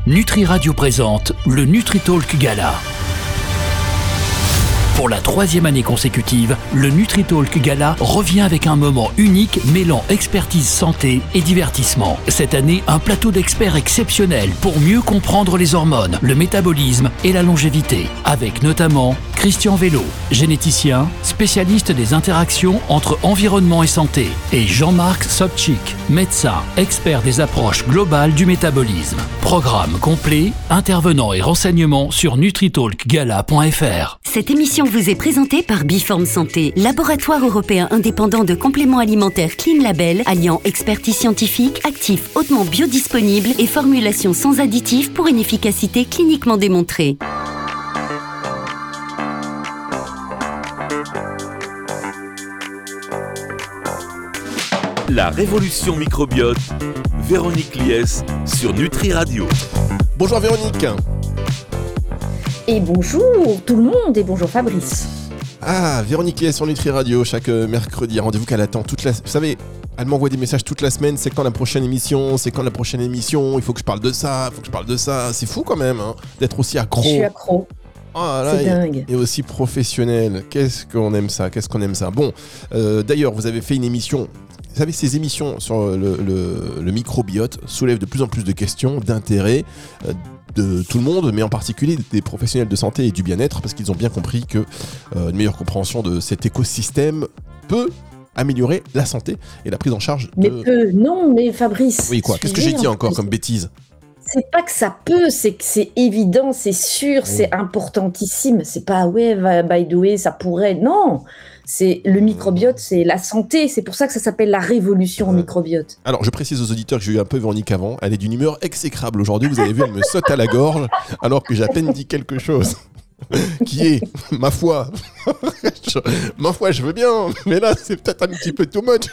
Nutri Radio présente le NutriTalk Gala. Pour la 3e année consécutive, le NutriTalk Gala revient avec un moment unique mêlant expertise santé et divertissement. Cette année, un plateau d'experts exceptionnel pour mieux comprendre les hormones, le métabolisme et la longévité. Avec notamment Christian Vélo, généticien, spécialiste des interactions entre environnement et santé, et Jean-Marc Sobchik, médecin, expert des approches globales du métabolisme. Programme complet, intervenants et renseignements sur nutritalkgala.fr. Cette émission vous est présentée par Biform Santé, laboratoire européen indépendant de compléments alimentaires Clean Label, alliant expertise scientifique, actifs hautement biodisponibles et formulations sans additifs pour une efficacité cliniquement démontrée. La révolution microbiote, Véronique Lies sur Nutri Radio. Bonjour Véronique. Et bonjour tout le monde et bonjour Fabrice. Ah, Véronique Lies sur Nutri Radio, chaque mercredi, rendez-vous qu'elle attend toute la... Vous savez, elle m'envoie des messages toute la semaine, c'est quand la prochaine émission, il faut que je parle de ça, c'est fou quand même, hein, d'être aussi accro. Je suis accro. Oh là, c'est dingue. Et aussi professionnel, qu'est-ce qu'on aime ça. Bon, d'ailleurs, vous avez fait une émission... Vous savez, ces émissions sur le microbiote soulèvent de plus en plus de questions, d'intérêt de tout le monde, mais en particulier des professionnels de santé et du bien-être, parce qu'ils ont bien compris que une meilleure compréhension de cet écosystème peut améliorer la santé et la prise en charge de... Mais Fabrice... Oui, quoi ? Qu'est-ce que j'ai dit encore comme bêtise ? C'est pas que ça peut, c'est que c'est évident, c'est sûr, c'est importantissime. C'est pas, by the way, ça pourrait... Non, c'est le microbiote, c'est la santé. C'est pour ça que ça s'appelle la révolution microbiote. Alors, je précise aux auditeurs que j'ai eu un peu Véronique avant. Elle est d'une humeur exécrable aujourd'hui. Vous avez vu, elle me saute à la gorge alors que j'ai à peine dit quelque chose qui est, ma foi, je veux bien, mais là, c'est peut-être un petit peu too much.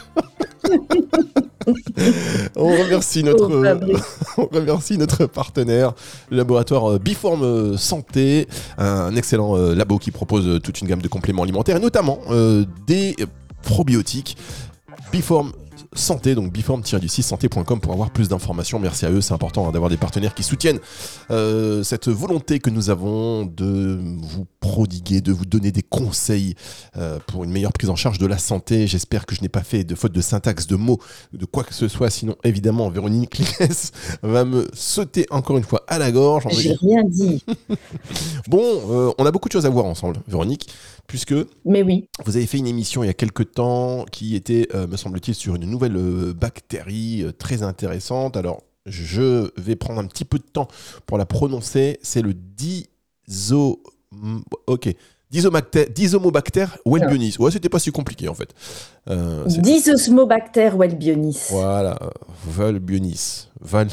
On remercie notre partenaire, le laboratoire Biform Santé, un excellent labo qui propose toute une gamme de compléments alimentaires et notamment des probiotiques. Biform Santé, donc biform-santé.com pour avoir plus d'informations. Merci à eux, c'est important d'avoir des partenaires qui soutiennent cette volonté que nous avons de vous prodiguer, de vous donner des conseils pour une meilleure prise en charge de la santé. J'espère que je n'ai pas fait de faute de syntaxe, de mots, de quoi que ce soit, sinon évidemment Véronique Lies va me sauter encore une fois à la gorge. J'ai rien dit. Bon, on a beaucoup de choses à voir ensemble, Véronique, puisque vous avez fait une émission il y a quelques temps qui était, me semble-t-il, sur une nouvelle bactérie très intéressante. Alors, je vais prendre un petit peu de temps pour la prononcer. C'est le Dizomobacter welbionis. Ouais, c'était pas si compliqué en fait. Dizomobacter welbionis. Voilà, welbionis.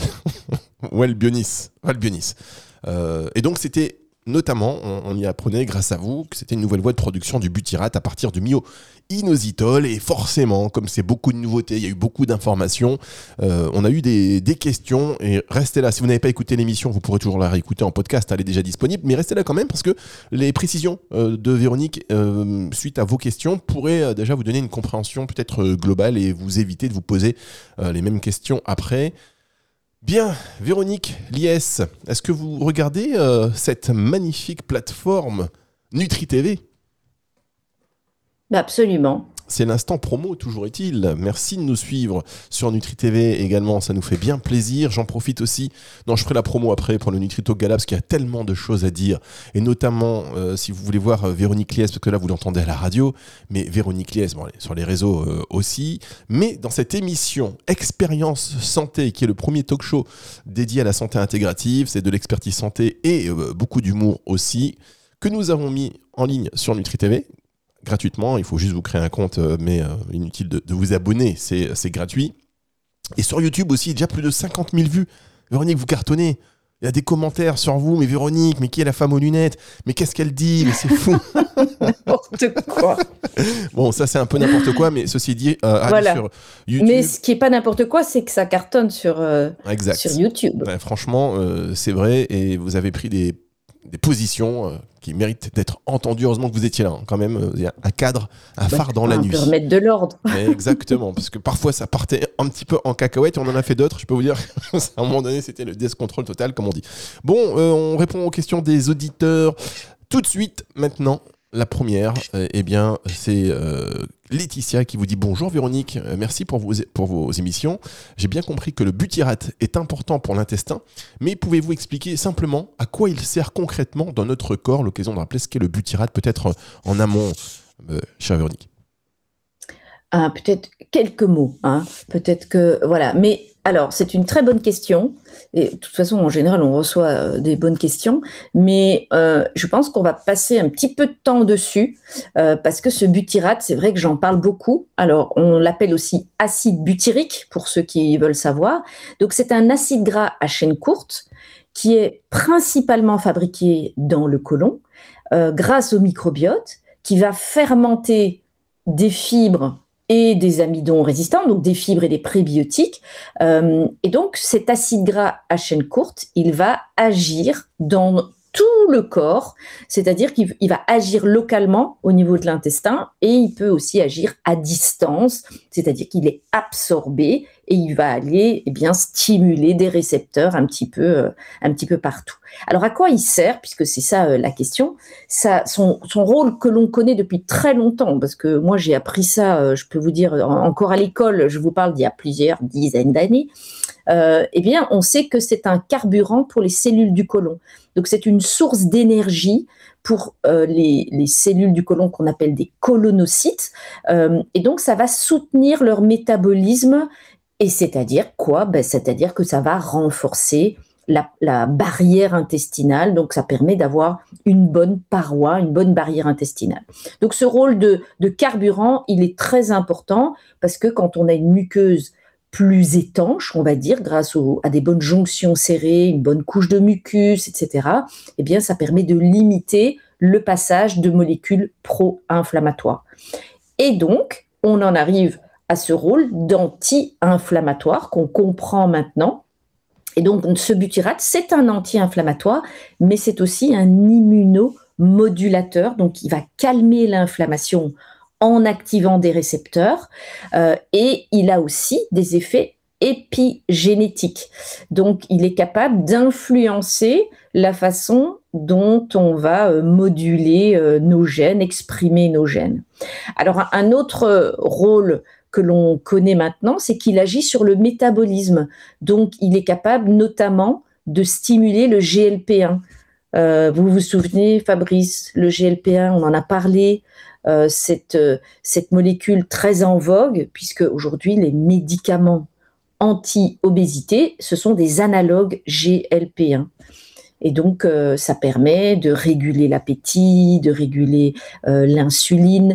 Welbionis. Et donc, c'était... Notamment, on y apprenait grâce à vous que c'était une nouvelle voie de production du butyrate à partir du myo-inositol. Et forcément, comme c'est beaucoup de nouveautés, il y a eu beaucoup d'informations. On a eu des questions. Et restez là. Si vous n'avez pas écouté l'émission, vous pourrez toujours la réécouter en podcast. Elle est déjà disponible. Mais restez là quand même parce que les précisions de Véronique suite à vos questions pourraient déjà vous donner une compréhension peut-être globale et vous éviter de vous poser les mêmes questions après. Bien, Véronique Lies, est-ce que vous regardez cette magnifique plateforme Nutri TV ? Absolument. C'est l'instant promo, toujours est-il. Merci de nous suivre sur Nutri TV également, ça nous fait bien plaisir. J'en profite aussi. Non, je ferai la promo après pour le NutriTalk Gala parce qu'il y a tellement de choses à dire. Et notamment, si vous voulez voir Véronique Lies, parce que là vous l'entendez à la radio, mais Véronique Lies, sur les réseaux aussi. Mais dans cette émission Expérience Santé, qui est le premier talk show dédié à la santé intégrative, c'est de l'expertise santé et beaucoup d'humour aussi, que nous avons mis en ligne sur Nutri TV. Gratuitement, il faut juste vous créer un compte, mais inutile de vous abonner, c'est gratuit. Et sur YouTube aussi, déjà plus de 50 000 vues. Véronique, vous cartonnez. Il y a des commentaires sur vous, mais Véronique, mais qui est la femme aux lunettes ? Mais qu'est-ce qu'elle dit ? Mais c'est fou. N'importe quoi. Bon, ça c'est un peu n'importe quoi, mais ceci dit, voilà. Sur YouTube... Mais ce qui n'est pas n'importe quoi, c'est que ça cartonne sur YouTube. Ouais, franchement, c'est vrai, et vous avez pris des des positions qui méritent d'être entendues. Heureusement que vous étiez là, quand même. Il y a un cadre, un phare dans la nuit. On peut remettre de l'ordre. Exactement, parce que parfois ça partait un petit peu en cacahuète et on en a fait d'autres. Je peux vous dire, à un moment donné, c'était le death control total, comme on dit. Bon, on répond aux questions des auditeurs tout de suite, maintenant. La première, c'est Laetitia qui vous dit « Bonjour Véronique, merci pour vos émissions. J'ai bien compris que le butyrate est important pour l'intestin, mais pouvez-vous expliquer simplement à quoi il sert concrètement dans notre corps ?» L'occasion de rappeler ce qu'est le butyrate, peut-être en amont, chère Véronique. Peut-être quelques mots, peut-être que voilà. Mais alors, c'est une très bonne question. Et de toute façon, en général, on reçoit des bonnes questions. Mais je pense qu'on va passer un petit peu de temps dessus parce que ce butyrate, c'est vrai que j'en parle beaucoup. Alors, on l'appelle aussi acide butyrique pour ceux qui veulent savoir. Donc, c'est un acide gras à chaîne courte qui est principalement fabriqué dans le côlon grâce au microbiote qui va fermenter des fibres et des amidons résistants, donc des fibres et des prébiotiques. Et donc, cet acide gras à chaîne courte, il va agir dans tout le corps, c'est-à-dire qu'il va agir localement au niveau de l'intestin et il peut aussi agir à distance, c'est-à-dire qu'il est absorbé et il va aller stimuler des récepteurs un petit peu partout. Alors à quoi il sert, puisque c'est ça la question, son rôle que l'on connaît depuis très longtemps, parce que moi j'ai appris ça, je peux vous dire, encore à l'école, je vous parle d'il y a plusieurs dizaines d'années, on sait que c'est un carburant pour les cellules du côlon. Donc c'est une source d'énergie pour les cellules du côlon qu'on appelle des colonocytes. Et donc ça va soutenir leur métabolisme. Et c'est-à-dire quoi ? C'est-à-dire que ça va renforcer la barrière intestinale. Donc ça permet d'avoir une bonne paroi, une bonne barrière intestinale. Donc ce rôle de carburant, il est très important parce que quand on a une muqueuse plus étanche, on va dire, grâce à des bonnes jonctions serrées, une bonne couche de mucus, etc., ça permet de limiter le passage de molécules pro-inflammatoires. Et donc, on en arrive à ce rôle d'anti-inflammatoire qu'on comprend maintenant. Et donc, ce butyrate, c'est un anti-inflammatoire, mais c'est aussi un immunomodulateur. Donc, il va calmer l'inflammation en activant des récepteurs et il a aussi des effets épigénétiques. Donc, il est capable d'influencer la façon dont on va moduler nos gènes, exprimer nos gènes. Alors, un autre rôle que l'on connaît maintenant, c'est qu'il agit sur le métabolisme. Donc, il est capable notamment de stimuler le GLP-1. Vous vous souvenez, Fabrice, le GLP-1, on en a parlé, cette molécule très en vogue, puisque aujourd'hui, les médicaments anti-obésité, ce sont des analogues GLP-1. Et donc, ça permet de réguler l'appétit, de réguler l'insuline.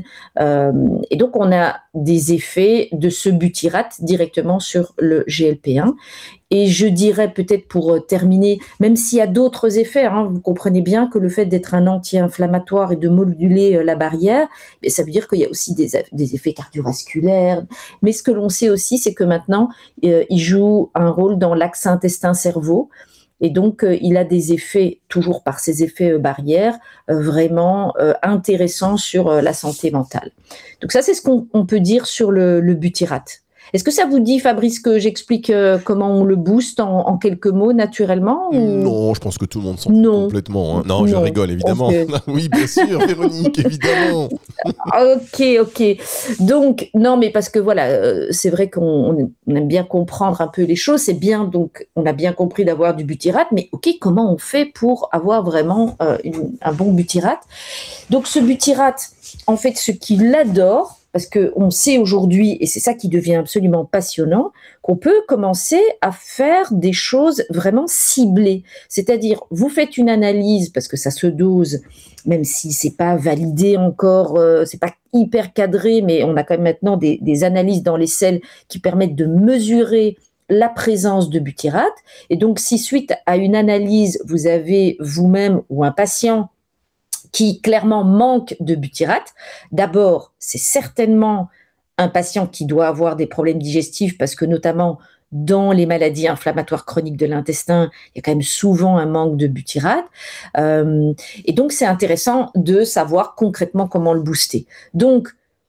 Et donc, on a des effets de ce butyrate directement sur le GLP-1. Et je dirais peut-être pour terminer, même s'il y a d'autres effets, vous comprenez bien que le fait d'être un anti-inflammatoire et de moduler la barrière, ça veut dire qu'il y a aussi des effets cardiovasculaires. Mais ce que l'on sait aussi, c'est que maintenant, il joue un rôle dans l'axe intestin-cerveau. Et donc, il a des effets, toujours par ses effets barrières, vraiment intéressants sur la santé mentale. Donc ça, c'est ce qu'on peut dire sur le butyrate. Est-ce que ça vous dit, Fabrice, que j'explique comment on le booste en quelques mots naturellement ou... Non, je pense que tout le monde s'en fout complètement. Non, je rigole, évidemment. Oui, bien sûr, Véronique, évidemment. Ok. Donc, non, mais parce que voilà, c'est vrai qu'on aime bien comprendre un peu les choses. C'est bien, donc, on a bien compris d'avoir du butyrate, mais ok, comment on fait pour avoir vraiment un bon butyrate ? Donc, ce butyrate, en fait, ce qu'il adore, parce qu'on sait aujourd'hui, et c'est ça qui devient absolument passionnant, qu'on peut commencer à faire des choses vraiment ciblées. C'est-à-dire, vous faites une analyse, parce que ça se dose, même si c'est pas validé encore, c'est pas hyper cadré, mais on a quand même maintenant des analyses dans les selles qui permettent de mesurer la présence de butyrate. Et donc, si suite à une analyse, vous avez vous-même ou un patient qui clairement manque de butyrate, d'abord, c'est certainement un patient qui doit avoir des problèmes digestifs parce que notamment dans les maladies inflammatoires chroniques de l'intestin, il y a quand même souvent un manque de butyrate. Et donc, c'est intéressant de savoir concrètement comment le booster. Donc,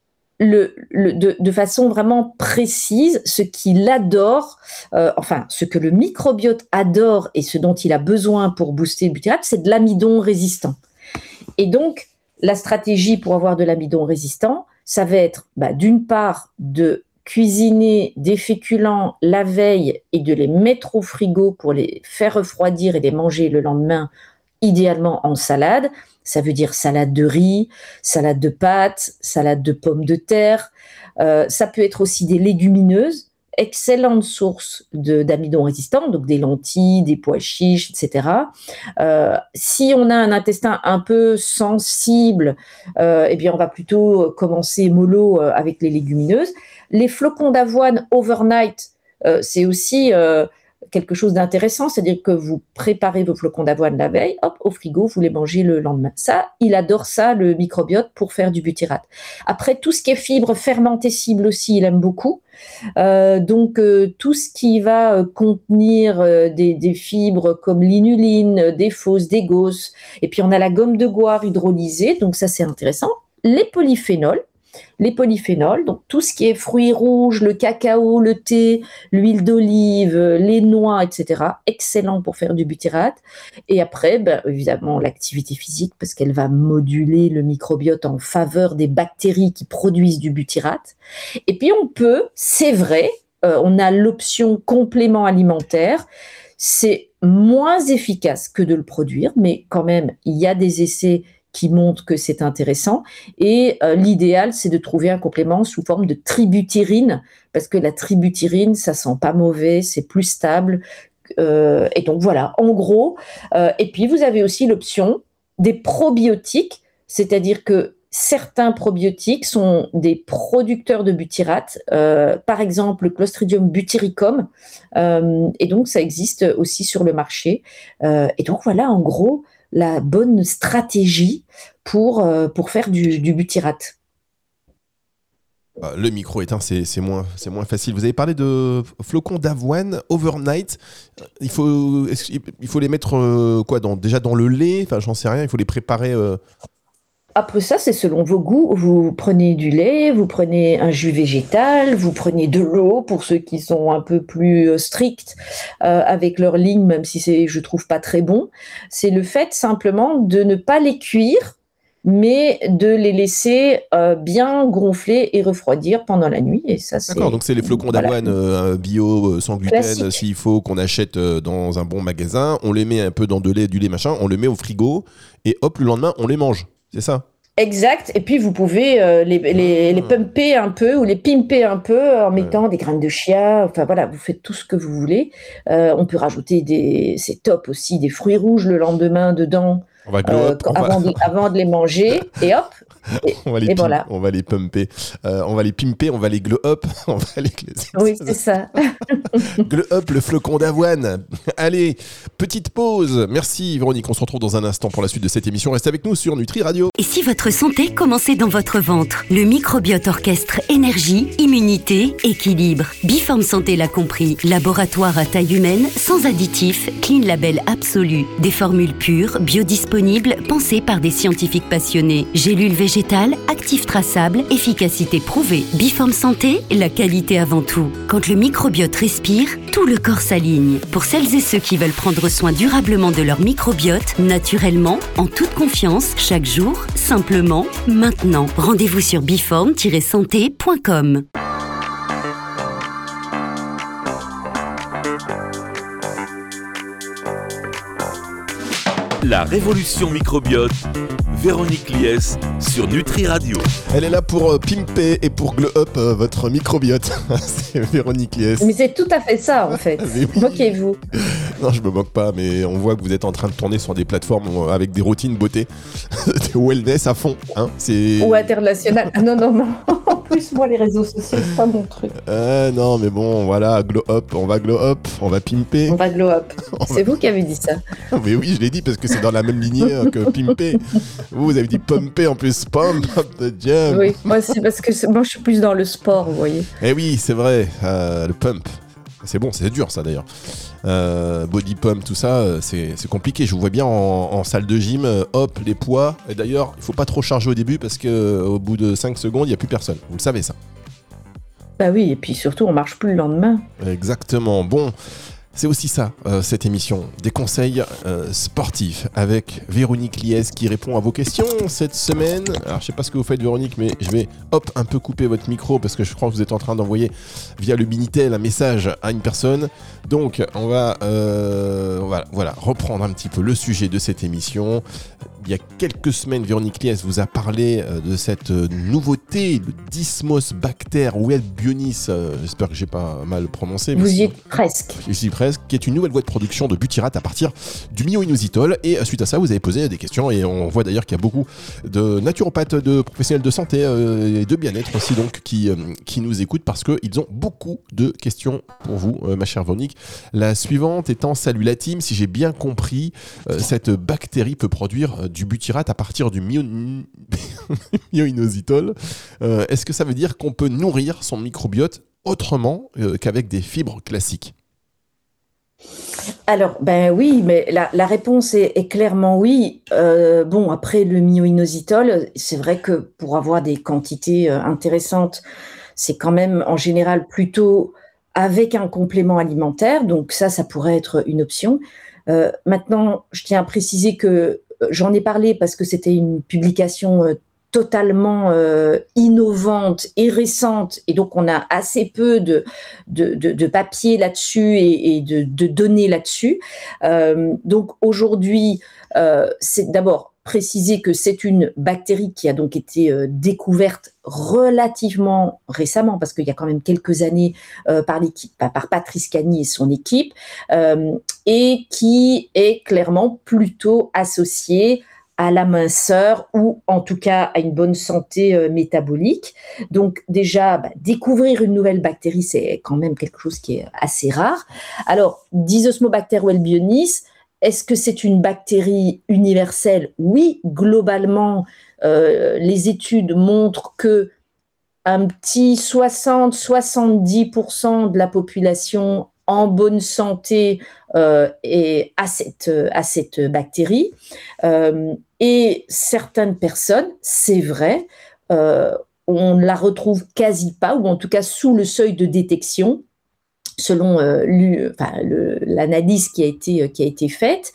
de façon vraiment précise, ce qu'il adore, ce que le microbiote adore et ce dont il a besoin pour booster le butyrate, c'est de l'amidon résistant. Et donc, la stratégie pour avoir de l'amidon résistant, ça va être d'une part de cuisiner des féculents la veille et de les mettre au frigo pour les faire refroidir et les manger le lendemain, idéalement en salade. Ça veut dire salade de riz, salade de pâtes, salade de pommes de terre. Ça peut être aussi des légumineuses, excellente source d'amidon résistant, donc des lentilles, des pois chiches, etc. Si on a un intestin un peu sensible, on va plutôt commencer mollo avec les légumineuses. Les flocons d'avoine overnight, c'est aussi quelque chose d'intéressant, c'est-à-dire que vous préparez vos flocons d'avoine la veille, hop, au frigo, vous les mangez le lendemain. Ça, il adore ça, le microbiote, pour faire du butyrate. Après, tout ce qui est fibres fermentescibles aussi, il aime beaucoup. Donc, tout ce qui va contenir des fibres comme l'inuline, des fausses, des gausses. Et puis, on a la gomme de goire hydrolysée, donc ça, c'est intéressant. Les polyphénols, donc tout ce qui est fruits rouges, le cacao, le thé, l'huile d'olive, les noix, etc. Excellent pour faire du butyrate. Et après, évidemment, l'activité physique, parce qu'elle va moduler le microbiote en faveur des bactéries qui produisent du butyrate. Et puis on peut, c'est vrai, on a l'option complément alimentaire. C'est moins efficace que de le produire, mais quand même, il y a des essais qui montrent que c'est intéressant. Et l'idéal, c'est de trouver un complément sous forme de tributyrine, parce que la tributyrine, ça sent pas mauvais, c'est plus stable. Et donc voilà, en gros. Et puis, vous avez aussi l'option des probiotiques, c'est-à-dire que certains probiotiques sont des producteurs de butyrate, par exemple le Clostridium butyricum, et donc ça existe aussi sur le marché. Et donc voilà, en gros, la bonne stratégie pour faire du butyrate. Le micro éteint, c'est moins facile. Vous avez parlé de flocons d'avoine overnight. Il faut les mettre déjà dans le lait. Enfin, j'en sais rien. Il faut les préparer. Après ça, c'est selon vos goûts. Vous prenez du lait, vous prenez un jus végétal, vous prenez de l'eau pour ceux qui sont un peu plus stricts avec leur ligne, même si je trouve pas très bon. C'est le fait simplement de ne pas les cuire, mais de les laisser bien gonfler et refroidir pendant la nuit. Et ça, D'accord, donc c'est les flocons d'avoine bio, sans gluten, classique. S'il faut, qu'on achète dans un bon magasin. On les met un peu dans du lait machin, on les met au frigo et hop, le lendemain, on les mange. C'est ça ? Exact. Et puis, vous pouvez les pumper un peu ou les pimper un peu en mettant des graines de chia. Enfin, voilà, vous faites tout ce que vous voulez. On peut rajouter c'est top aussi, des fruits rouges le lendemain dedans. On va avant de les manger. Et hop. On va les pumper. On va les pimper, on va les glow up. Oui, c'est ça. Glow up, le flocon d'avoine. Allez, petite pause. Merci Véronique, on se retrouve dans un instant pour la suite de cette émission. Restez avec nous sur Nutri Radio. Et si votre santé commençait dans votre ventre ? Le microbiote orchestre énergie, immunité, équilibre. Biforme Santé l'a compris. Laboratoire à taille humaine, sans additifs, clean label absolu. Des formules pures, biodisponibles, pensées par des scientifiques passionnés. Gélules végétales, actifs traçables, efficacité prouvée. Biforme Santé, la qualité avant tout. Quand le microbiote respire, tout le corps s'aligne. Pour celles et ceux qui veulent prendre soin durablement de leur microbiote, naturellement, en toute confiance, chaque jour, simplement, maintenant. Rendez-vous sur biforme-santé.com. La révolution microbiote, Véronique Lies sur Nutri Radio. Elle est là pour pimper et pour glow up votre microbiote. C'est Véronique Lies. Mais c'est tout à fait ça en fait. Oui. Moquez-vous. Non, je me moque pas, mais on voit que vous êtes en train de tourner sur des plateformes avec des routines beauté, des wellness à fond. Hein, ou international. Non. En plus, moi, les réseaux sociaux, c'est pas mon truc. Non, mais bon, voilà, glow up, on va glow up, on va pimper. On va glow up. C'est vous qui avez dit ça. Mais oui, je l'ai dit parce que c'est dans la même lignée que pimper. Vous avez dit pumper en plus, pump up the jam. Oui, moi, c'est parce que moi, je suis plus dans le sport, vous voyez. Eh oui, c'est vrai, le pump. C'est bon, c'est dur ça d'ailleurs. Body pump, tout ça, c'est compliqué. Je vous vois bien en salle de gym, hop, les poids. Et d'ailleurs, il faut pas trop charger au début parce qu'au bout de 5 secondes, il n'y a plus personne. Vous le savez ça. Bah oui, et puis surtout, on marche plus le lendemain. Exactement. Bon, c'est aussi ça, cette émission. Des conseils sportifs avec Véronique Liès qui répond à vos questions cette semaine. Alors, je sais pas ce que vous faites, Véronique, mais je vais, un peu couper votre micro parce que je crois que vous êtes en train d'envoyer via le Minitel un message à une personne. Donc, on va reprendre un petit peu le sujet de cette émission. Il y a quelques semaines, Véronique Liès vous a parlé de cette nouveauté, le Dysmos-Bacter Wellbionis. J'espère que j'ai pas mal prononcé. Vous y êtes presque. Je suis presque, qui est une nouvelle voie de production de butyrate à partir du myo-inositol. Et suite à ça, vous avez posé des questions et on voit d'ailleurs qu'il y a beaucoup de naturopathes, de professionnels de santé et de bien-être aussi donc qui nous écoutent parce qu'ils ont beaucoup de questions pour vous, ma chère Véronique. La suivante étant, salut la team, si j'ai bien compris, cette bactérie peut produire du butyrate à partir du myo-inositol. Est-ce que ça veut dire qu'on peut nourrir son microbiote autrement qu'avec des fibres classiques ? Alors, ben oui, mais la réponse est clairement oui. Bon, après le myo-inositol, c'est vrai que pour avoir des quantités intéressantes, c'est quand même en général plutôt avec un complément alimentaire. Donc ça pourrait être une option. Maintenant, je tiens à préciser que j'en ai parlé parce que c'était une publication totalement innovante et récente, et donc on a assez peu de papier là-dessus et de données là-dessus. Donc aujourd'hui, c'est d'abord préciser que c'est une bactérie qui a donc été découverte relativement récemment, parce qu'il y a quand même quelques années par Patrice Cagny et son équipe, et qui est clairement plutôt associée à la minceur ou en tout cas à une bonne santé métabolique. Donc déjà, découvrir une nouvelle bactérie, c'est quand même quelque chose qui est assez rare. Alors, Dysosmobacter wellbionis, est-ce que c'est une bactérie universelle ? Oui, globalement, les études montrent que un petit 60-70% de la population en bonne santé est à cette bactérie. Et certaines personnes, c'est vrai, on ne la retrouve quasi pas, ou en tout cas sous le seuil de détection, selon l'analyse qui a été faite.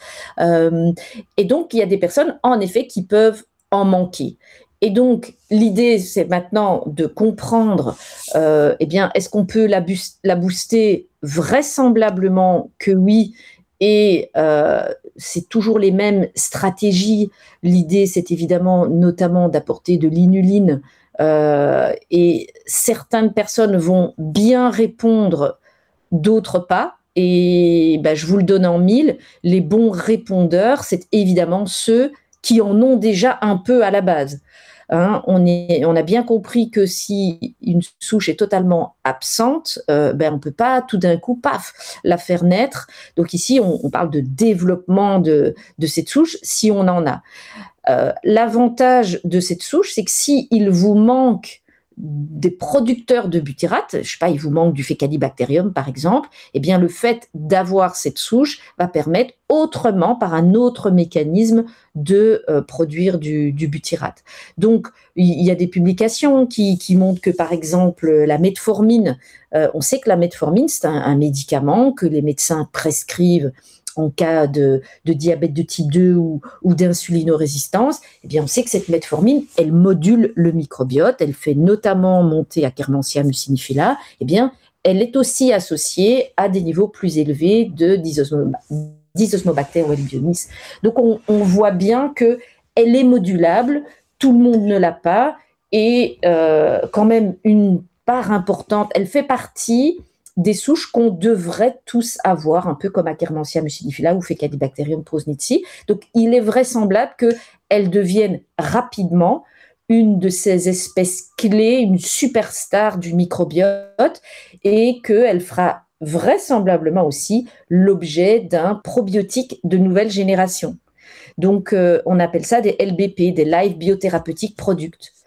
Et donc, il y a des personnes, en effet, qui peuvent en manquer. Et donc, l'idée, c'est maintenant de comprendre, est-ce qu'on peut la booster ? Vraisemblablement que oui. Et c'est toujours les mêmes stratégies. L'idée, c'est évidemment notamment d'apporter de l'inuline. Et certaines personnes vont bien répondre, d'autres pas. Et je vous le donne en mille. Les bons répondeurs, c'est évidemment ceux qui en ont déjà un peu à la base. On a bien compris que si une souche est totalement absente, on ne peut pas tout d'un coup, la faire naître. Donc ici, on parle de développement de cette souche, si on en a. L'avantage de cette souche, c'est que s'il vous manque des producteurs de butyrate, je sais pas, il vous manque du Faecalibacterium par exemple, le fait d'avoir cette souche va permettre autrement, par un autre mécanisme, de produire du butyrate. Donc, il y a des publications qui montrent que, par exemple, la metformine, on sait que la metformine, c'est un médicament que les médecins prescrivent en cas de diabète de type 2 ou d'insulinorésistance. On sait que cette metformine, elle module le microbiote, elle fait notamment monter Akkermansia mucinifila. Elle est aussi associée à des niveaux plus élevés de Dysosmobacter wellbionis. Donc, on voit bien qu'elle est modulable, tout le monde ne l'a pas, et quand même une part importante, elle fait partie des souches qu'on devrait tous avoir, un peu comme Akkermansia mucinifila ou Faecalibacterium prausnitzii. Donc, il est vraisemblable qu'elles deviennent rapidement une de ces espèces clés, une superstar du microbiote, et qu'elle fera vraisemblablement aussi l'objet d'un probiotique de nouvelle génération. Donc, on appelle ça des LBP, des Live Biotherapeutic Products.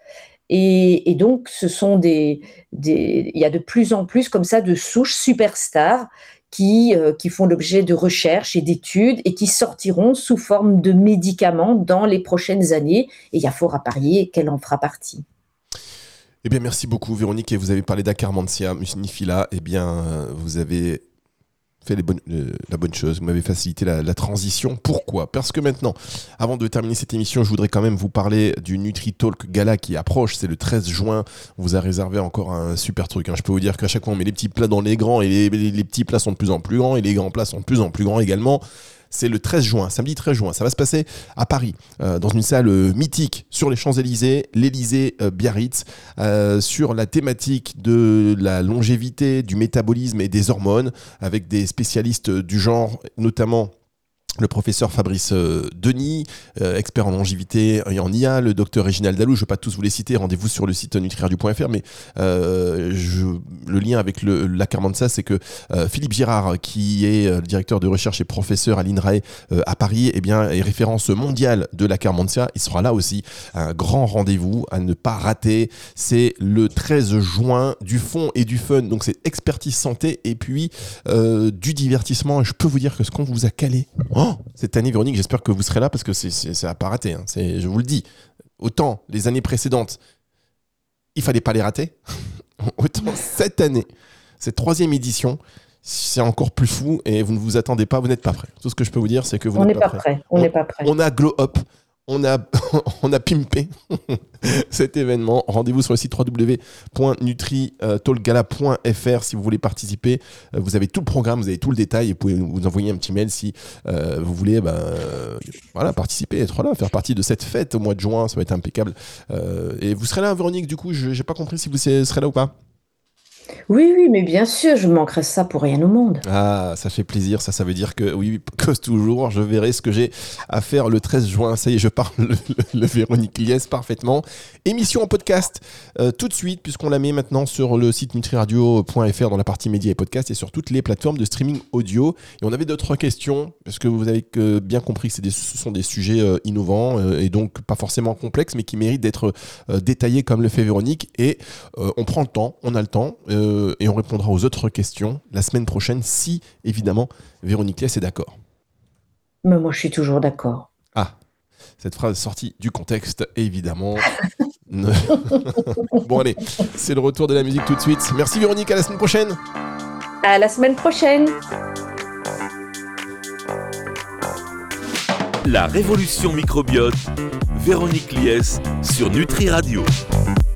Et donc, il y a de plus en plus comme ça de souches superstars qui font l'objet de recherches et d'études et qui sortiront sous forme de médicaments dans les prochaines années. Et il y a fort à parier qu'elle en fera partie. Eh bien, merci beaucoup, Véronique. Et vous avez parlé d'Akkermansia muscinifila. Eh bien, vous avez fait la bonne chose, vous m'avez facilité la transition. Pourquoi ? Parce que maintenant, avant de terminer cette émission, je voudrais quand même vous parler du NutriTalk Gala qui approche, c'est le 13 juin, on vous a réservé encore un super truc, Je peux vous dire qu'à chaque fois on met les petits plats dans les grands, et les petits plats sont de plus en plus grands, et les grands plats sont de plus en plus grands également. C'est le 13 juin, samedi 13 juin. Ça va se passer à Paris, dans une salle mythique sur les Champs-Élysées, l'Élysée Biarritz, sur la thématique de la longévité, du métabolisme et des hormones, avec des spécialistes du genre, notamment le professeur Fabrice Denis, expert en longévité et en IA, le docteur Réginald Dalou, je ne vais pas tous vous les citer, rendez-vous sur le site nutriradio.fr, mais le lien avec l'Akkermansia, c'est que Philippe Girard, qui est le directeur de recherche et professeur à l'INRAE à Paris, eh bien, est référence mondiale de l'Akkermansia. Il sera là aussi, un grand rendez-vous à ne pas rater. C'est le 13 juin, du fond et du fun, donc c'est expertise santé et puis du divertissement. Et je peux vous dire que ce qu'on vous a calé cette année, Véronique, j'espère que vous serez là parce que ça n'a pas raté. Je vous le dis. Autant les années précédentes, il fallait pas les rater. Autant cette année, cette 3e édition, c'est encore plus fou et vous ne vous attendez pas, vous n'êtes pas prêts. Tout ce que je peux vous dire, c'est que vous n'êtes pas prêts. On n'est pas prêts. On a glow up. On a pimpé cet événement. Rendez-vous sur le site www.nutritalkgala.fr si vous voulez participer. Vous avez tout le programme, vous avez tout le détail et vous pouvez vous envoyer un petit mail si vous voulez participer, être là, faire partie de cette fête au mois de juin. Ça va être impeccable. Et vous serez là, Véronique, du coup, je n'ai pas compris si vous serez là ou pas. Oui, mais bien sûr, je manquerai ça pour rien au monde. Ah, ça fait plaisir, ça veut dire que, oui, comme toujours, je verrai ce que j'ai à faire le 13 juin. Ça y est, je parle le Véronique Liès parfaitement. Émission en podcast tout de suite, puisqu'on la met maintenant sur le site nutriradio.fr dans la partie médias et podcasts et sur toutes les plateformes de streaming audio. Et on avait 2-3 questions, parce que vous avez bien compris que ce sont des sujets innovants et donc pas forcément complexes, mais qui méritent d'être détaillés comme le fait Véronique. Et on prend le temps, on a le temps. Et on répondra aux autres questions la semaine prochaine si, évidemment, Véronique Liès est d'accord. Mais moi, je suis toujours d'accord. Ah, cette phrase sortie du contexte, évidemment. Bon, allez, c'est le retour de la musique tout de suite. Merci Véronique, à la semaine prochaine. À la semaine prochaine. La révolution microbiote, Véronique Liès sur Nutri Radio.